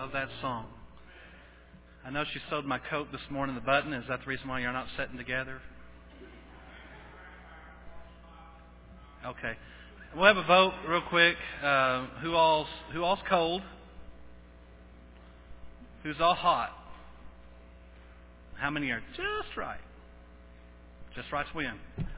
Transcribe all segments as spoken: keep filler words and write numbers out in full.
of that song. I know she sewed my coat this morning, the button. Is that the reason why you're not sitting together? Okay. We'll have a vote real quick. Uh, who all's, who all's cold? Who's all hot? How many are just right? Just right's win.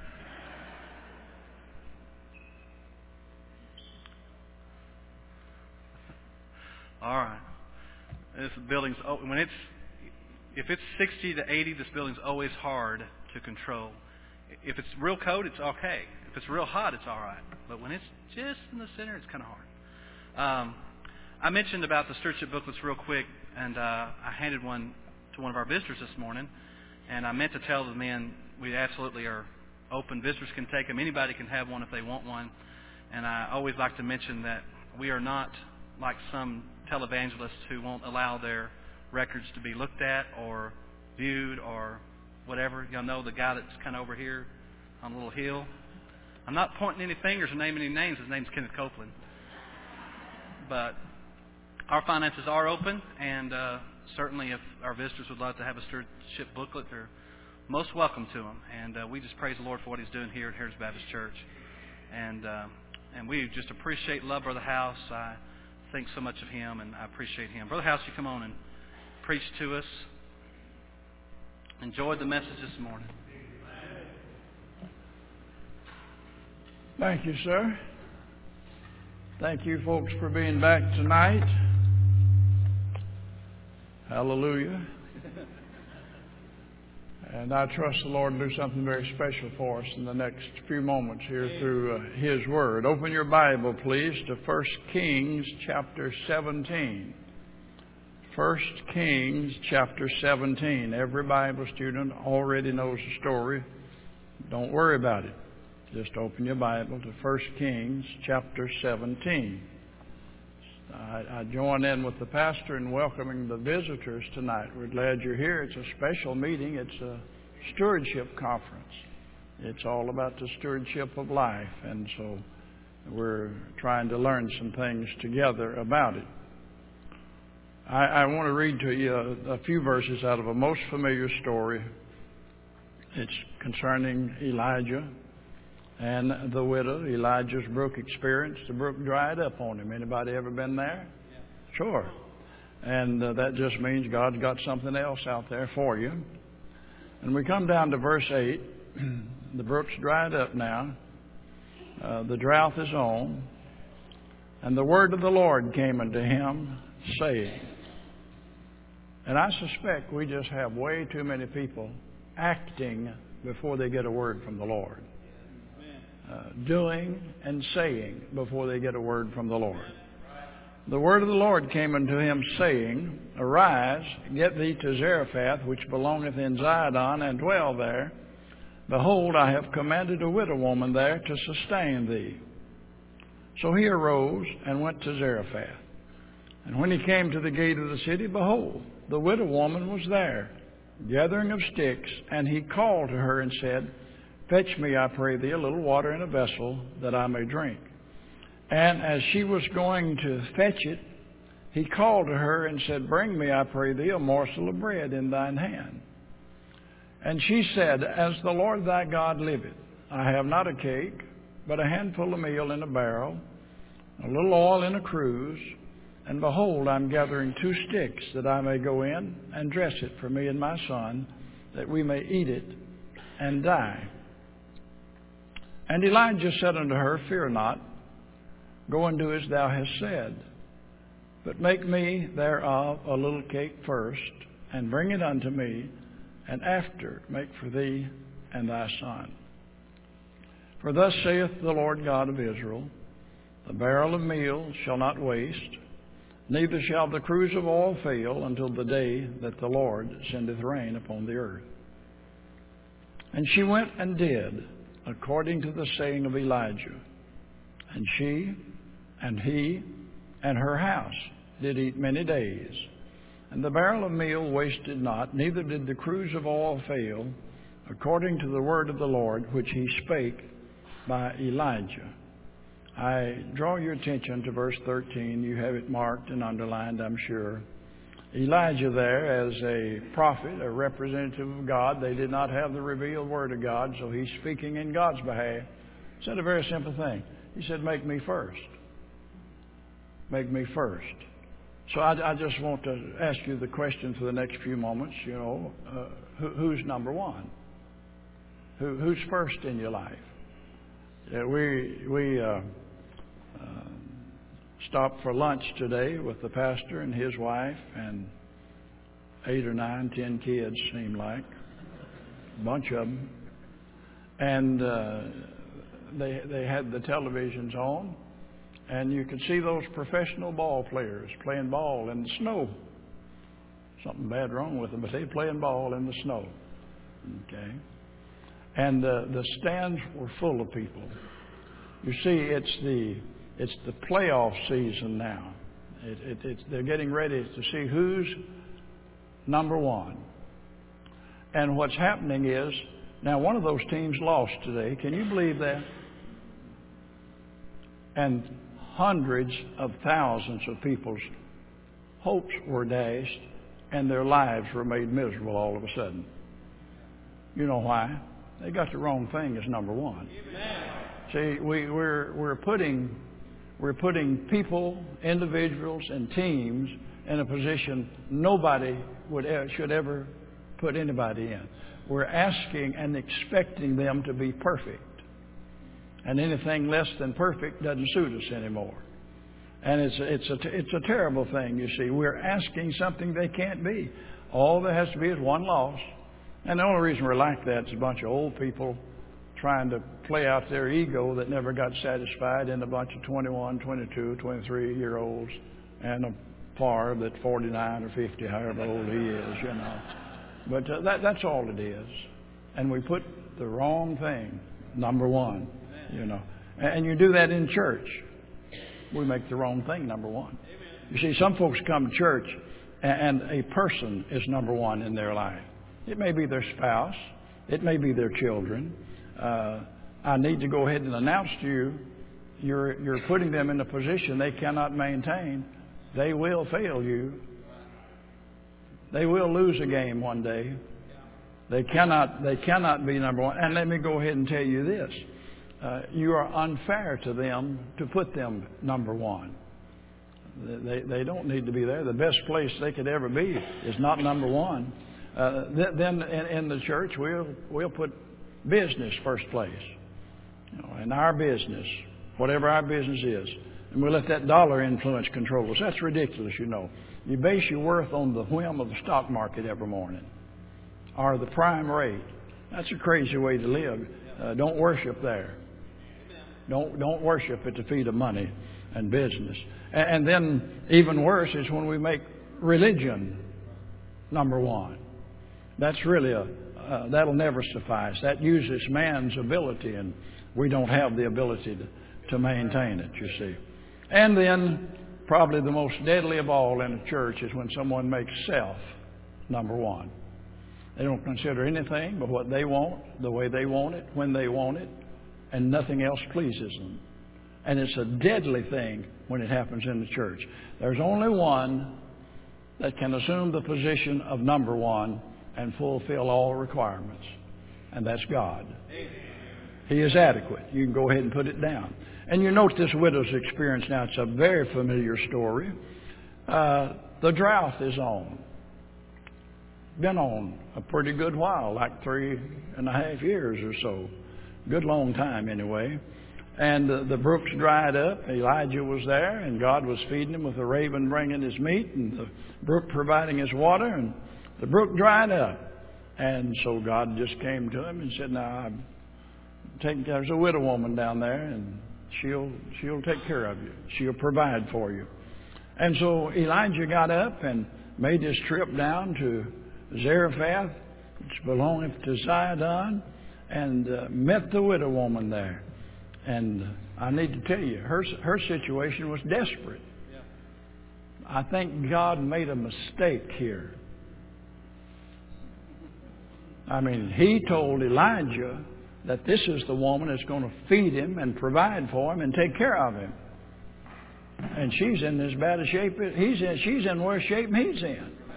All right. This building's when it's if it's sixty to eighty, this building's always hard to control. If it's real cold, it's okay. If it's real hot, it's all right. But when it's just in the center, it's kind of hard. Um, I mentioned about the stewardship booklets real quick, and uh, I handed one to one of our visitors this morning. And I meant to tell the men we absolutely are open. Visitors can take them. Anybody can have one if they want one. And I always like to mention that we are not like some televangelists who won't allow their records to be looked at or viewed or whatever. Y'all know the guy that's kind of over here on a little hill. I'm not pointing any fingers or naming any names. His name's Kenneth Copeland. But our finances are open, and uh, certainly if our visitors would love to have a stewardship booklet, they're most welcome to them. And uh, we just praise the Lord for what He's doing here at Heritage Baptist Church. And uh, and we just appreciate love Brother House. I think so much of him, and I appreciate him. Brother House, you come on and preach to us. Enjoyed the message this morning. Thank you, sir. Thank you, folks, for being back tonight. Hallelujah. And I trust the Lord to do something very special for us in the next few moments here through uh, His Word. Open your Bible, please, to First Kings chapter seventeen. First Kings chapter seventeen. Every Bible student already knows the story. Don't worry about it. Just open your Bible to First Kings chapter seventeen. I, I join in with the pastor in welcoming the visitors tonight. We're glad you're here. It's a special meeting. It's a stewardship conference. It's all about the stewardship of life, and so we're trying to learn some things together about it. I, I want to read to you a, a few verses out of a most familiar story. It's concerning Elijah and the widow. Elijah's brook experience. The brook dried up on him. Anybody ever been there? Yeah. Sure. And uh, that just means God's got something else out there for you. And we come down to verse eight. The brook's dried up now. Uh, the drought is on. And the word of the Lord came unto him, saying. And I suspect we just have way too many people acting before they get a word from the Lord. Uh, doing and saying before they get a word from the Lord. The word of the Lord came unto him, saying, Arise, get thee to Zarephath, which belongeth in Zidon, and dwell there. Behold, I have commanded a widow woman there to sustain thee. So he arose and went to Zarephath. And when he came to the gate of the city, behold, the widow woman was there, gathering of sticks, and he called to her and said, Fetch me, I pray thee, a little water in a vessel, that I may drink. And as she was going to fetch it, he called to her and said, Bring me, I pray thee, a morsel of bread in thine hand. And she said, As the Lord thy God liveth, I have not a cake, but a handful of meal in a barrel, a little oil in a cruse, and behold, I'm gathering two sticks, that I may go in and dress it for me and my son, that we may eat it and die. And Elijah said unto her, Fear not, go and do as thou hast said, but make me thereof a little cake first, and bring it unto me, and after make for thee and thy son. For thus saith the Lord God of Israel, The barrel of meal shall not waste, neither shall the cruse of oil fail, until the day that the Lord sendeth rain upon the earth. And she went and did according to the saying of Elijah. And she and he and her house did eat many days. And the barrel of meal wasted not, neither did the cruse of oil fail, according to the word of the Lord, which he spake by Elijah. I draw your attention to verse thirteen. You have it marked and underlined, I'm sure. Elijah there as a prophet, a representative of God. They did not have the revealed Word of God, so he's speaking in God's behalf. He said a very simple thing. He said, make me first. Make me first. So I, I just want to ask you the question for the next few moments, you know, uh, who, who's number one? Who, who's first in your life? Yeah, we we uh, uh, stopped for lunch today with the pastor and his wife and eight or nine, ten kids, seemed like, a bunch of them, and uh, they they had the televisions on, and you could see those professional ball players playing ball in the snow. Something bad wrong with them, but they playing ball in the snow. Okay. And uh, the stands were full of people. You see, it's the it's the playoff season now. It, it, it's, they're getting ready to see who's number one. And what's happening is, now one of those teams lost today. Can you believe that? And hundreds of thousands of people's hopes were dashed, and their lives were made miserable all of a sudden. You know why? They got the wrong thing as number one. Amen. See, we, we're we're putting we're putting people, individuals, and teams in a position nobody would should ever put anybody in. We're asking and expecting them to be perfect, and anything less than perfect doesn't suit us anymore. And it's it's a it's a terrible thing. You see, we're asking something they can't be. All there has to be is one loss. And the only reason we're like that is a bunch of old people trying to play out their ego that never got satisfied in a bunch of twenty-one, twenty-two, twenty-three-year-olds and a par that forty-nine or fifty, however old he is, you know. But uh, that, that's all it is. And we put the wrong thing, number one, you know. And you do that in church. We make the wrong thing number one. You see, some folks come to church and a person is number one in their life. It may be their spouse. It may be their children. Uh, I need to go ahead and announce to you, you're, you're putting them in a position they cannot maintain. They will fail you. They will lose a game one day. They cannot, they cannot be number one. And let me go ahead and tell you this. Uh, you are unfair to them to put them number one. They, they don't need to be there. The best place they could ever be is not number one. Uh, th- then in, in the church, we'll we'll put business first place, you know, in our business, whatever our business is, and we'll let that dollar influence control us. That's ridiculous, you know. You base your worth on the whim of the stock market every morning, or the prime rate. That's a crazy way to live. Uh, don't worship there. Don't don't worship at the feet of money and business. And, and then even worse is when we make religion number one. That's really a, uh, that'll never suffice. That uses man's ability, and we don't have the ability to, to maintain it, you see. And then, probably the most deadly of all in a church is when someone makes self number one. They don't consider anything but what they want, the way they want it, when they want it, and nothing else pleases them. And it's a deadly thing when it happens in the church. There's only one that can assume the position of number one and fulfill all requirements, and that's God. He is adequate. You can go ahead and put it down. And you note this widow's experience now. It's a very familiar story. Uh, the drought is on. Been on a pretty good while, like three and a half years or so. Good long time anyway. And uh, the brooks dried up. Elijah was there, and God was feeding him with a raven bringing his meat, and the brook providing his water, and the brook dried up. And so God just came to him and said, now, I'm taking, there's a widow woman down there, and she'll she'll take care of you. She'll provide for you. And so Elijah got up and made his trip down to Zarephath, which belongeth to Sidon, and uh, met the widow woman there. And I need to tell you, her her situation was desperate. Yeah. I think God made a mistake here. I mean, He told Elijah that this is the woman that's going to feed him and provide for him and take care of him. And she's in as bad a shape as he's in. She's in worse shape than he's in.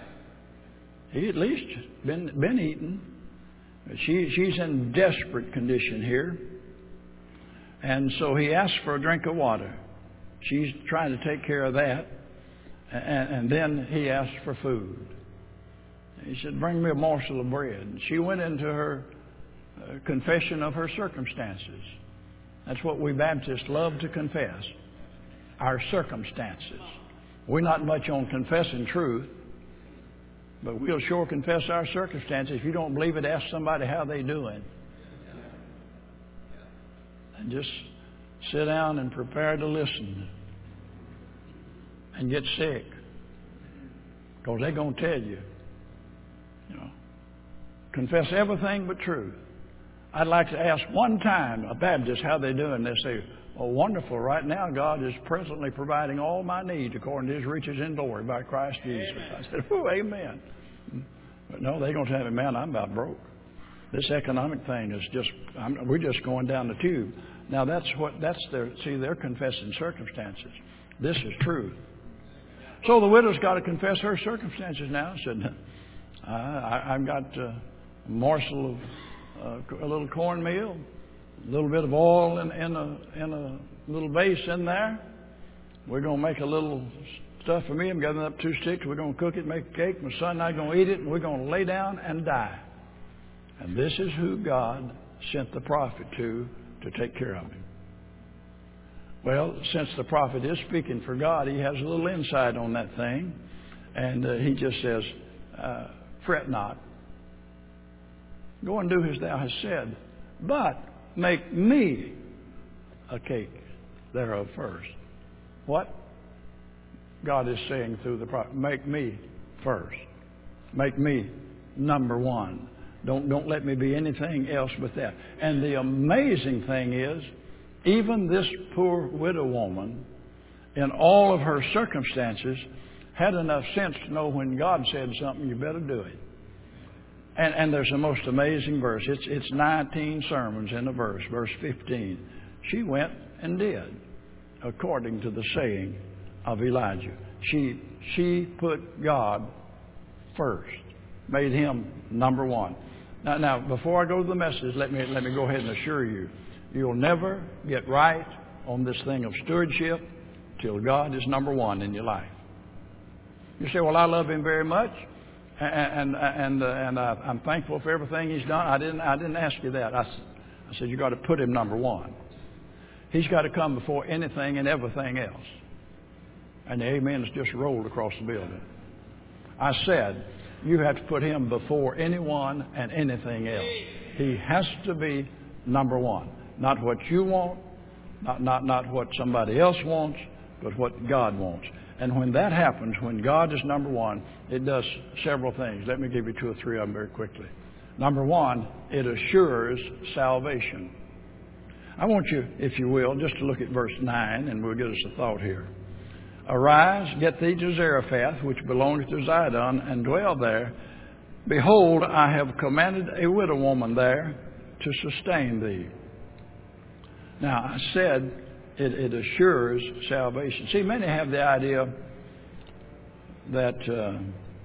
He at least been been eating. She she's in desperate condition here, and so he asked for a drink of water. She's trying to take care of that, and, and then he asked for food. He said, "Bring me a morsel of bread." And she went into her uh, confession of her circumstances. That's what we Baptists love to confess, our circumstances. We're not much on confessing truth, but we'll sure confess our circumstances. If you don't believe it, ask somebody how they doing. And just sit down and prepare to listen and get sick, because they're going to tell you. You know, confess everything but truth. I'd like to ask one time a Baptist how they're doing. They say, "Oh, wonderful. Right now, God is presently providing all my needs according to His riches in glory by Christ Jesus." Amen. I said, "Oh, amen." But no, they're going to tell me, "Man, I'm about broke. This economic thing is just, I'm, we're just going down the tube." Now, that's what, that's their, see, they're confessing circumstances. This is truth. So the widow's got to confess her circumstances now. She said, I, I, I've got a morsel of uh, a little cornmeal, a little bit of oil in, in, a, in a little vase in there. We're going to make a little stuff for me. I'm gathering up two sticks. We're going to cook it, make a cake. My son and I are going to eat it, and we're going to lay down and die. And this is who God sent the prophet to, to take care of him. Well, since the prophet is speaking for God, he has a little insight on that thing. And uh, he just says, uh, "Fret not. Go and do as thou hast said. But make me a cake thereof first." What? God is saying through the prophet, make me first. Make me number one. Don't, don't let me be anything else but that. And the amazing thing is, even this poor widow woman, in all of her circumstances, had enough sense to know when God said something, you better do it. And, and there's a most amazing verse. It's, it's nineteen sermons in a verse, verse fifteen. She went and did according to the saying of Elijah. She, she put God first, made Him number one. Now, now, before I go to the message, let me, let me go ahead and assure you, you'll never get right on this thing of stewardship till God is number one in your life. You say, "Well, I love Him very much, and and and, uh, and uh, I'm thankful for everything He's done." I didn't I didn't ask you that. I, I said you got to put Him number one. He's got to come before anything and everything else. And the amen has just rolled across the building. I said you have to put Him before anyone and anything else. He has to be number one. Not what you want, not, not, not what somebody else wants, but what God wants. And when that happens, when God is number one, it does several things. Let me give you two or three of them very quickly. Number one, it assures salvation. I want you, if you will, just to look at verse nine, and we'll get us a thought here. "Arise, get thee to Zarephath, which belongeth to Zidon, and dwell there. Behold, I have commanded a widow woman there to sustain thee." Now, I said it, it assures salvation. See, many have the idea that uh,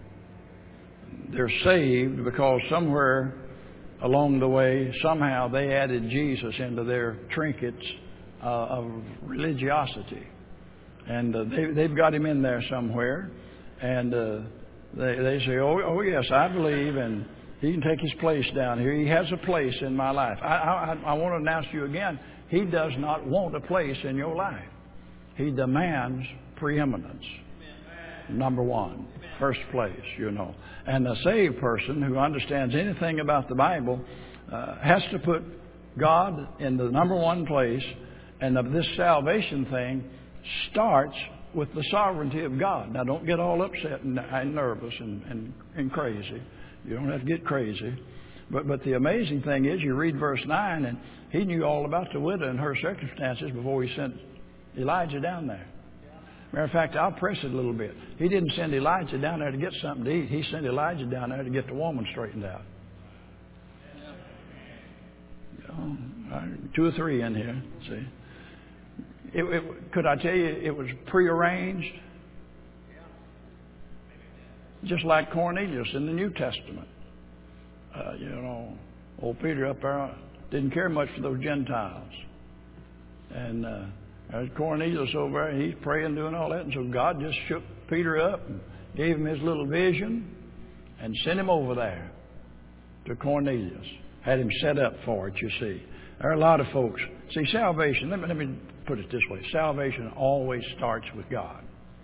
they're saved because somewhere along the way, somehow they added Jesus into their trinkets uh, of religiosity. And uh, they, they've got Him in there somewhere. And uh, they, they say, oh, oh, yes, I believe, and He can take His place down here. He has a place in my life. I, I, I want to announce to you again, He does not want a place in your life. He demands preeminence. Number one. First place, you know. And a saved person who understands anything about the Bible uh, has to put God in the number one place. And of this salvation thing starts with the sovereignty of God. Now, don't get all upset and, and nervous and, and, and crazy. You don't have to get crazy. But, but the amazing thing is, you read verse nine, and He knew all about the widow and her circumstances before He sent Elijah down there. Matter of fact, I'll press it a little bit. He didn't send Elijah down there to get something to eat. He sent Elijah down there to get the woman straightened out. You know, two or three in here. See, it, it, could I tell you it was prearranged? just like Cornelius in the New Testament. Uh, you know, old Peter up there didn't care much for those Gentiles. And uh, there's Cornelius over there, he's praying, doing all that. And so God just shook Peter up and gave him his little vision and sent him over there to Cornelius. Had him set up for it, you see. There are a lot of folks. See, salvation, let me, let me put it this way. Salvation always starts with God.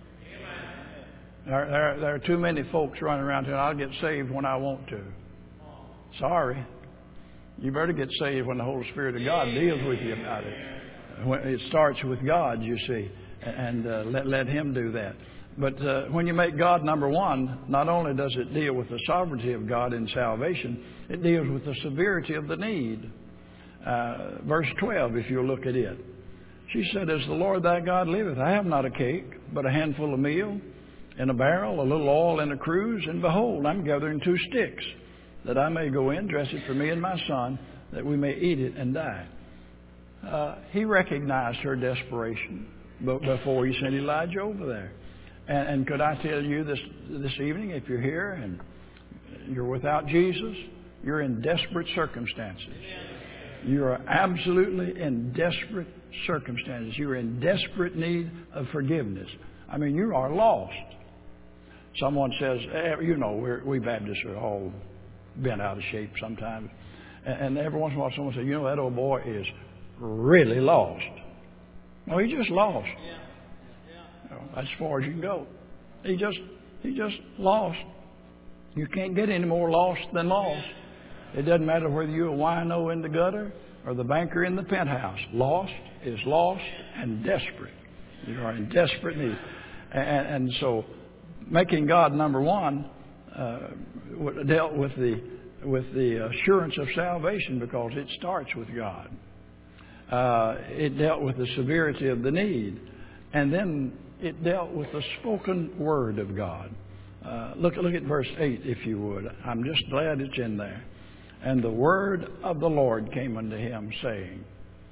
There, there, there are too many folks running around here, I'll get saved when I want to. Sorry. You better get saved when the Holy Spirit of God deals with you about it. When it starts with God, you see, and uh, let, let Him do that. But uh, when you make God number one, not only does it deal with the sovereignty of God in salvation, it deals with the severity of the need. Uh, verse twelve, if you look at it. She said, as the Lord thy God liveth, I have not a cake, but a handful of meal in a barrel, a little oil in a cruse, and behold, I'm gathering two sticks, that I may go in, dress it for me and my son, that we may eat it and die. Uh, he recognized her desperation before he sent Elijah over there. And, and could I tell you this this evening, if you're here and you're without Jesus, you're in desperate circumstances. You are absolutely in desperate circumstances. You're in desperate need of forgiveness. I mean, you are lost. Someone says, eh, you know, we're, we Baptists are all bent out of shape sometimes. And, and every once in a while someone says, you know, that old boy is really lost. No, he just lost. That's as far as you can go. He just he just lost. You can't get any more lost than lost. It doesn't matter whether you're a wino in the gutter or the banker in the penthouse. Lost is lost and desperate. You are in desperate need. And, and so making God number one uh, dealt with the with the assurance of salvation because it starts with God. Uh, it dealt with the severity of the need. And then it dealt with the spoken word of God. Uh, look, look at verse eight, if you would. I'm just glad it's in there. And the word of the Lord came unto him, saying,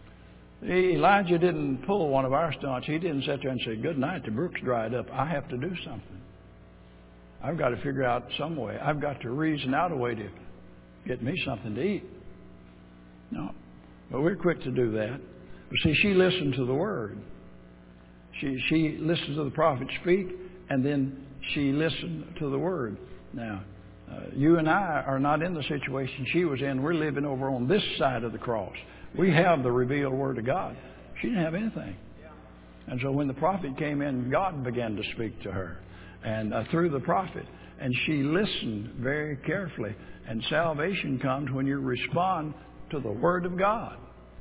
Elijah didn't pull one of our stunts. He didn't sit there and say, good night, the brook's dried up. I have to do something. I've got to figure out some way. I've got to reason out a way to get me something to eat. No. But we're quick to do that. But see, she listened to the word. She she listened to the prophet speak, and then she listened to the word. Now, uh, you and I are not in the situation she was in. We're living over on this side of the cross. We have the revealed word of God. She didn't have anything. And so when the prophet came in, God began to speak to her, and uh, through the prophet. And she listened very carefully. And salvation comes when you respond to the word of God.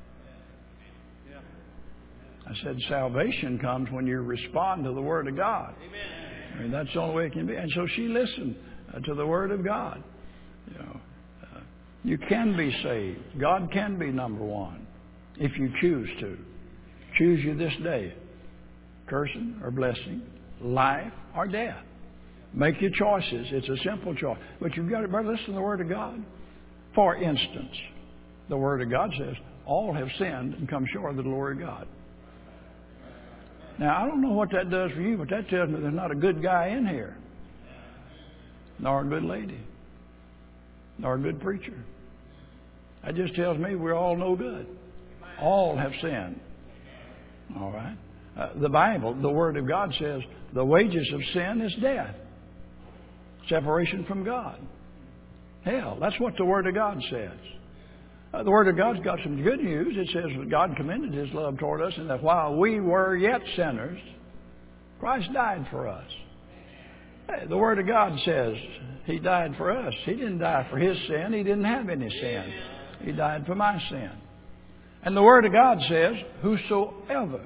I said salvation comes when you respond to the Word of God. Amen. I mean, that's the only way it can be. And so she listened uh, to the Word of God. You know, uh, you can be saved. God can be number one if you choose to. Choose you this day. Cursing or blessing. Life or death. Make your choices. It's a simple choice. But you've got to better listen to the Word of God. For instance, the Word of God says, all have sinned and come short of the glory of God. Now, I don't know what that does for you, but that tells me there's not a good guy in here, nor a good lady, nor a good preacher. That just tells me we're all no good. All have sinned. All right? Uh, the Bible, the Word of God says, the wages of sin is death, separation from God, hell. That's what the Word of God says. Uh, the Word of God's got some good news. It says that God commended His love toward us, and that while we were yet sinners, Christ died for us. Hey, the Word of God says He died for us. He didn't die for His sin. He didn't have any sin. He died for my sin. And the Word of God says, whosoever.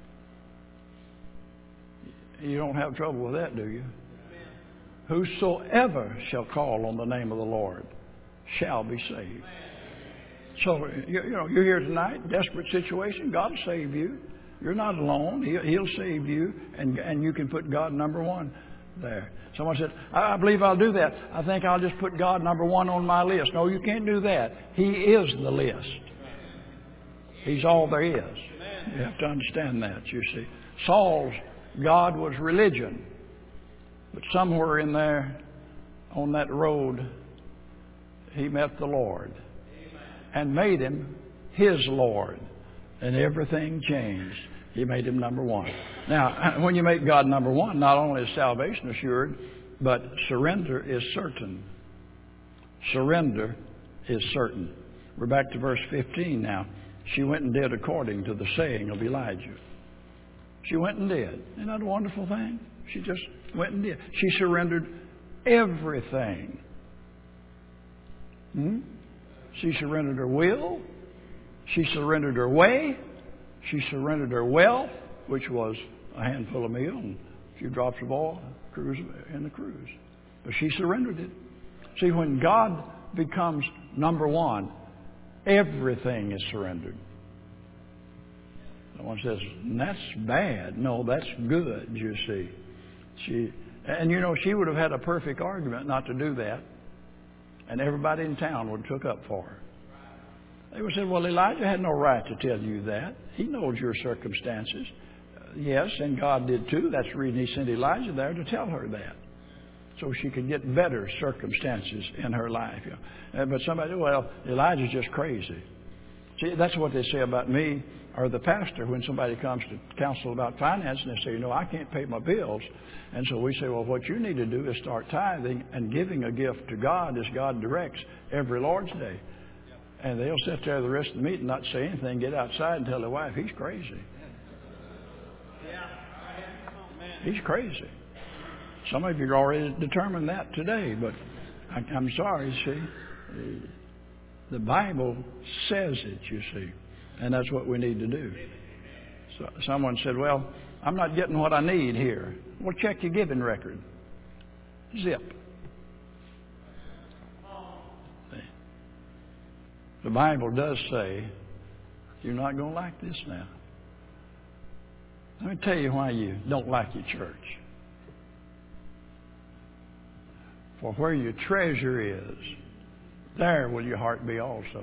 You don't have trouble with that, do you? Whosoever shall call on the name of the Lord shall be saved. So, you know, you're here tonight, desperate situation. God will save you. You're not alone. He'll, he'll save you, and, and you can put God number one there. Someone said, I, I believe I'll do that. I think I'll just put God number one on my list. No, you can't do that. He is the list. He's all there is. You have to understand that, you see. Saul's God was religion. But somewhere in there, on that road, he met the Lord and made him his Lord. And everything changed. He made him number one. Now, when you make God number one, not only is salvation assured, but surrender is certain. Surrender is certain. We're back to verse fifteen now. She went and did according to the saying of Elijah. She went and did. Isn't that a wonderful thing? She just went and did. She surrendered everything. Hmm? She surrendered her will. She surrendered her way. She surrendered her wealth, which was a handful of meal and a few drops of oil cruise in the cruise. But she surrendered it. See, when God becomes number one, everything is surrendered. Someone says, that's bad. No, that's good, you see. She, and you know, she would have had a perfect argument not to do that. And everybody in town would have took up for her. They would say, well, Elijah had no right to tell you that. He knows your circumstances. Uh, yes, and God did too. That's the reason he sent Elijah there, to tell her that, so she could get better circumstances in her life. You know. uh, but somebody, well, Elijah's just crazy. See, that's what they say about me or the pastor when somebody comes to counsel about finance, and they say, you know, I can't pay my bills. And so we say, well, what you need to do is start tithing and giving a gift to God as God directs every Lord's Day. And they'll sit there the rest of the meeting, not say anything, get outside and tell their wife, he's crazy. He's crazy. Some of you are already determined that today, but I, I'm sorry, see. The Bible says it, you see. And that's what we need to do. So someone said, well, I'm not getting what I need here. Well, check your giving record. Zip. The Bible does say, you're not going to like this now. Let me tell you why you don't like your church. For where your treasure is, there will your heart be also.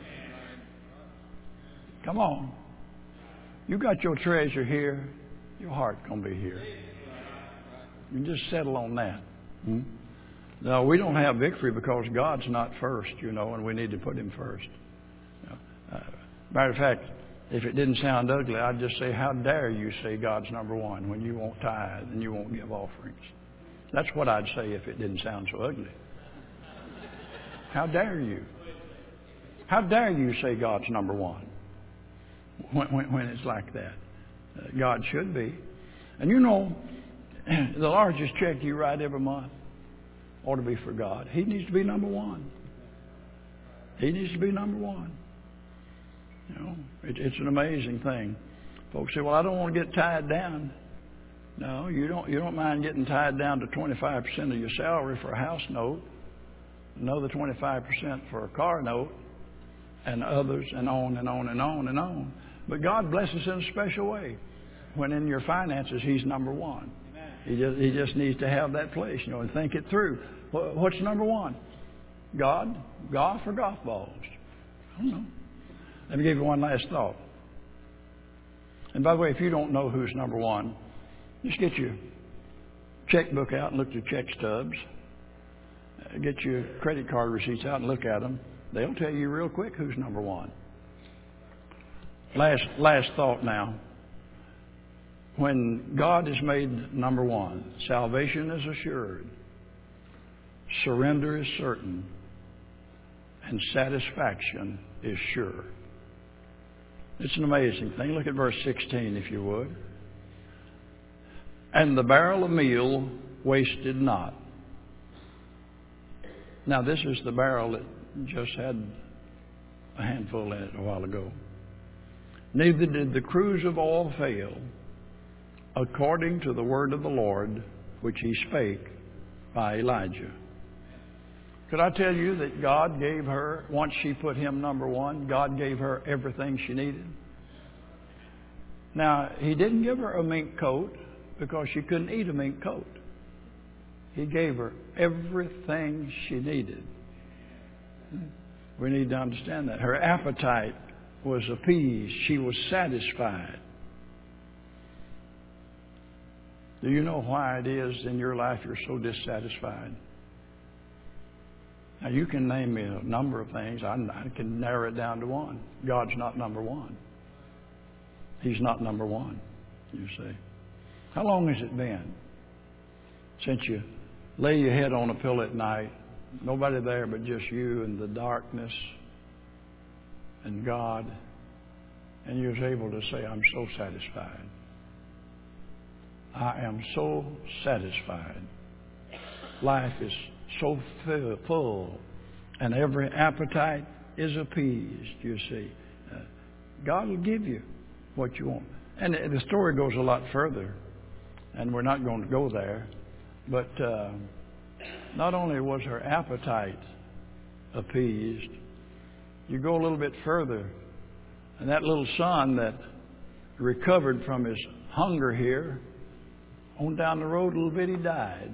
Come on. You got your treasure here, your heart's going to be here. You just settle on that. Hmm? No, we don't have victory because God's not first, you know, and we need to put Him first. You know, uh, matter of fact, if it didn't sound ugly, I'd just say, how dare you say God's number one when you won't tithe and you won't give offerings? That's what I'd say if it didn't sound so ugly. How dare you? How dare you say God's number one when, when, when it's like that? Uh, God should be. And you know, the largest check you write every month ought to be for God. He needs to be number one. He needs to be number one. You know, it, it's an amazing thing. Folks say, well, I don't want to get tied down. No, you don't, you don't mind getting tied down to twenty-five percent of your salary for a house note, another twenty-five percent for a car note, and others, and on and on and on and on. But God blesses in a special way. When in your finances, He's number one. He just, he just needs to have that place, you know, and think it through. What's number one? God, golf, or golf balls? I don't know. Let me give you one last thought. And by the way, if you don't know who's number one, just get your checkbook out and look at your check stubs. Get your credit card receipts out and look at them. They'll tell you real quick who's number one. Last, last thought now. When God is made number one, salvation is assured, surrender is certain, and satisfaction is sure. It's an amazing thing. Look at verse sixteen, if you would. And the barrel of meal wasted not. Now, this is the barrel that just had a handful in it a while ago. Neither did the cruse of oil fail, according to the word of the Lord, which He spake by Elijah. Could I tell you that God gave her, once she put Him number one, God gave her everything she needed? Now, He didn't give her a mink coat because she couldn't eat a mink coat. He gave her everything she needed. We need to understand that. Her appetite was appeased. She was satisfied. Do you know why it is in your life you're so dissatisfied? Now, you can name me a number of things. I, I can narrow it down to one. God's not number one. He's not number one, you see. How long has it been since you lay your head on a pillow at night, nobody there but just you and the darkness and God, and you was able to say, I'm so satisfied. I am so satisfied. Life is so full, and every appetite is appeased, you see. Uh, God will give you what you want. And the story goes a lot further, and we're not going to go there, but uh, not only was her appetite appeased, you go a little bit further, and that little son that recovered from his hunger here, on down the road a little bit, he died.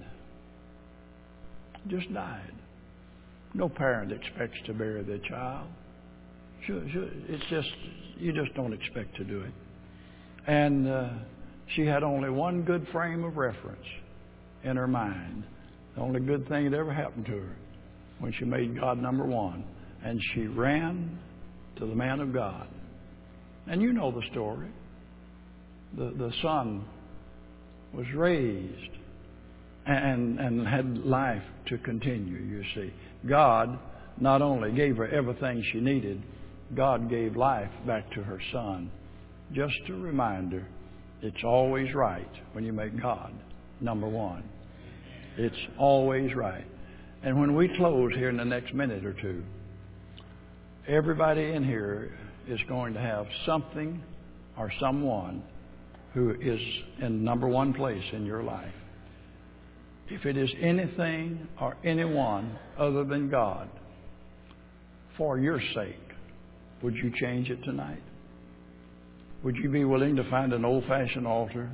Just died. No parent expects to bury their child. Sure, sure. It's just, you just don't expect to do it. And uh, she had only one good frame of reference in her mind. The only good thing that ever happened to her when she made God number one. And she ran to the man of God. And you know the story. The, the son was raised and, and had life to continue, you see. God not only gave her everything she needed, God gave life back to her son. Just a reminder, it's always right when you make God number one. It's always right. And when we close here in the next minute or two, everybody in here is going to have something or someone who is in number one place in your life. If it is anything or anyone other than God, for your sake, would you change it tonight? Would you be willing to find an old-fashioned altar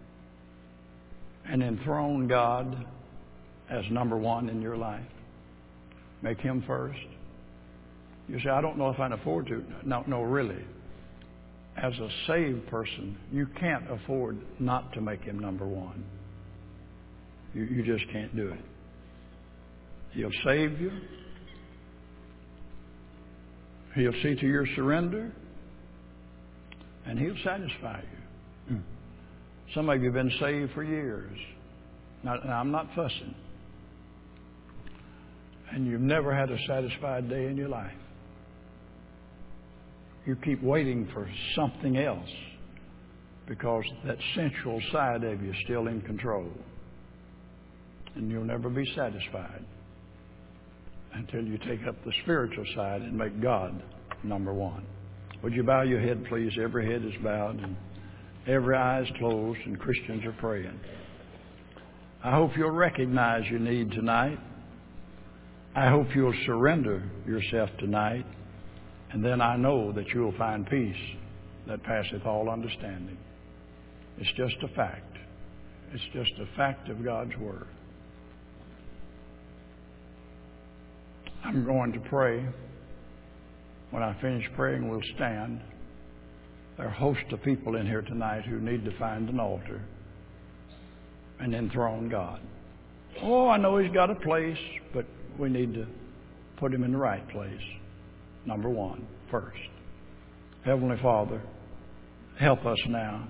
and enthrone God as number one in your life? Make Him first? You say, I don't know if I can afford to. No, no, really. As a saved person, you can't afford not to make Him number one. You, you just can't do it. He'll save you. He'll see to your surrender. And He'll satisfy you. Mm. Some of you have been saved for years. Now, now, I'm not fussing. And you've never had a satisfied day in your life. You keep waiting for something else because that sensual side of you is still in control. And you'll never be satisfied until you take up the spiritual side and make God number one. Would you bow your head, please? Every head is bowed and every eye is closed, and Christians are praying. I hope you'll recognize your need tonight. I hope you'll surrender yourself tonight. And then I know that you'll find peace that passeth all understanding. It's just a fact. It's just a fact of God's Word. I'm going to pray. When I finish praying, we'll stand. There are a host of people in here tonight who need to find an altar and enthrone God. Oh, I know He's got a place, but we need to put Him in the right place. Number one, first. Heavenly Father, help us now.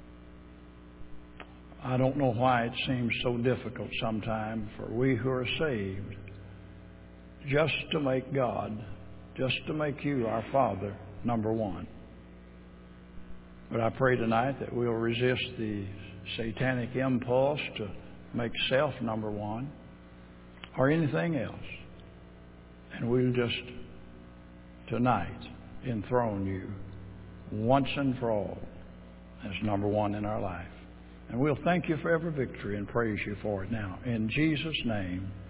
I don't know why it seems so difficult sometimes for we who are saved just to make God, just to make You, our Father, number one. But I pray tonight that we'll resist the satanic impulse to make self number one or anything else. And we'll just tonight enthrone You once and for all as number one in our life. And we'll thank You for every victory and praise You for it now. In Jesus' name.